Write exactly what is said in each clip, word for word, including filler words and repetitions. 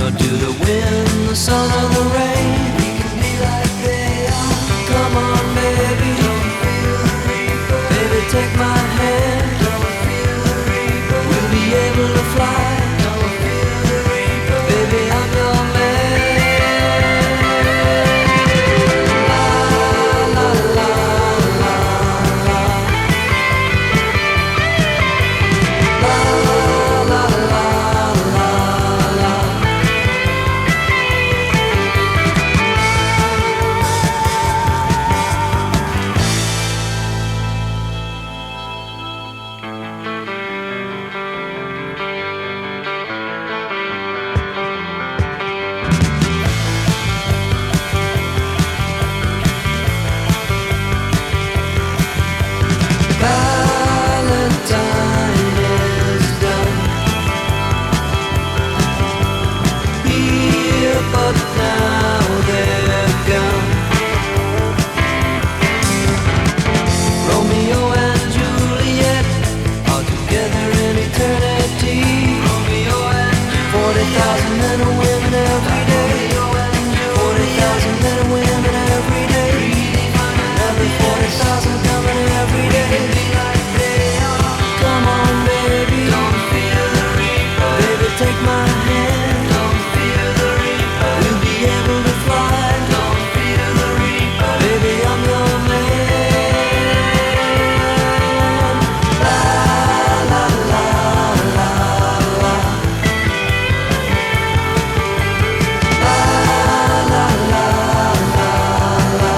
or to the wind, the sun or the rain. We can be like they are. Come on, baby, don't feel the reaper. Baby, take my hand, don't feel the reaper. We'll be able to fly, don't feel the reaper. Baby, I'm your man. La la la la la. La la la la la. Valentine is done here, but now they're gone. Romeo and Juliet are together in eternity. Romeo and Juliet. Forty thousand men and women every day. Forty thousand men and women every day. Another forty thousand coming every day. Come on, baby, don't feel the reaper. Baby, take my hand, don't feel the reaper. We'll be able to fly, don't feel the reaper. Baby, I'm your man. La la la la la. La la la la la.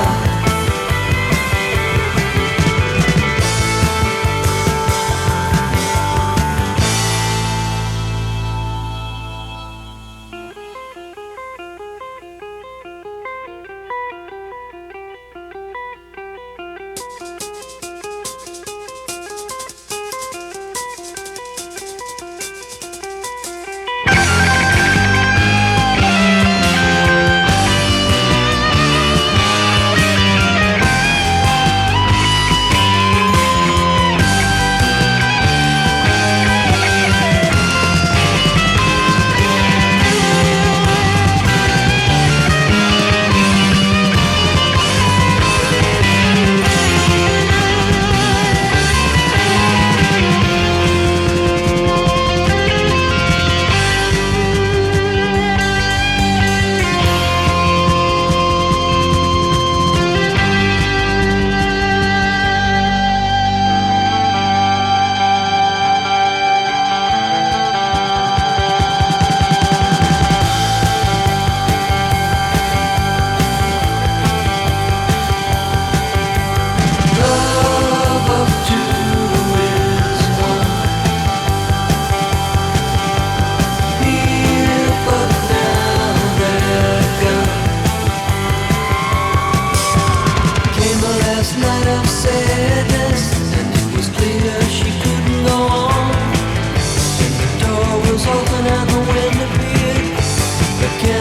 Love of two is one. Here, but now they're gone. Came the last night of sadness, and it was clear she couldn't go on. The door was open and the wind appeared. The